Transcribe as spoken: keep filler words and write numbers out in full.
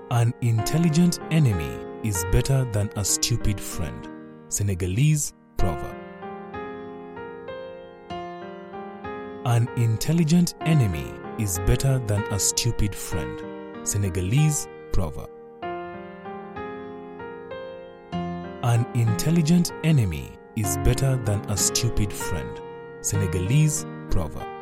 An intelligent enemy is better than a stupid friend. Senegalese proverb. An intelligent enemy is better than a stupid friend. Senegalese proverb. An intelligent enemy is better than a stupid friend. Senegalese proverb.